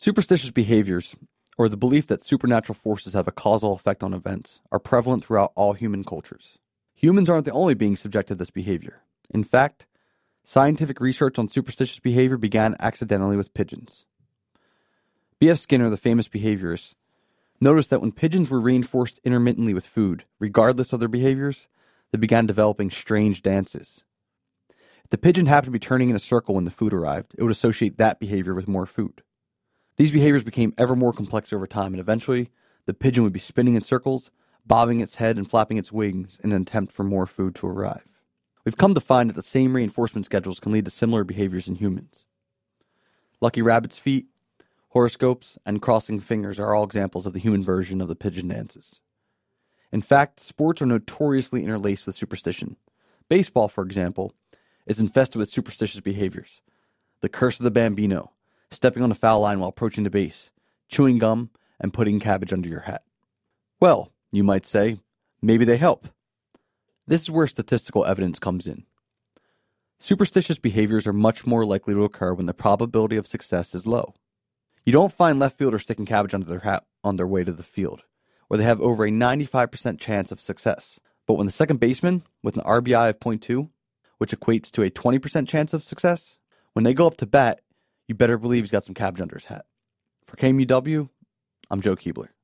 Superstitious behaviors, or the belief that supernatural forces have a causal effect on events, are prevalent throughout all human cultures. Humans aren't the only beings subject to this behavior. In fact, scientific research on superstitious behavior began accidentally with pigeons. B.F. Skinner, the famous behaviorist, noticed that when pigeons were reinforced intermittently with food, regardless of their behaviors, they began developing strange dances. If the pigeon happened to be turning in a circle when the food arrived, it would associate that behavior with more food. These behaviors became ever more complex over time, and eventually, the pigeon would be spinning in circles, bobbing its head and flapping its wings in an attempt for more food to arrive. We've come to find that the same reinforcement schedules can lead to similar behaviors in humans. Lucky rabbit's feet, horoscopes, and crossing fingers are all examples of the human version of the pigeon dances. In fact, sports are notoriously interlaced with superstition. Baseball, for example, is infested with superstitious behaviors. The curse of the Bambino, stepping on the foul line while approaching the base, chewing gum, and putting cabbage under your hat. Well, you might say, maybe they help. This is where statistical evidence comes in. Superstitious behaviors are much more likely to occur when the probability of success is low. You don't find left fielders sticking cabbage under their hat on their way to the field, where they have over a 95% chance of success. But when the second baseman, with an RBI of .2, which equates to a 20% chance of success, when they go up to bat, you better believe he's got some cabbage under his hat. For KMUW, I'm Joe Keebler.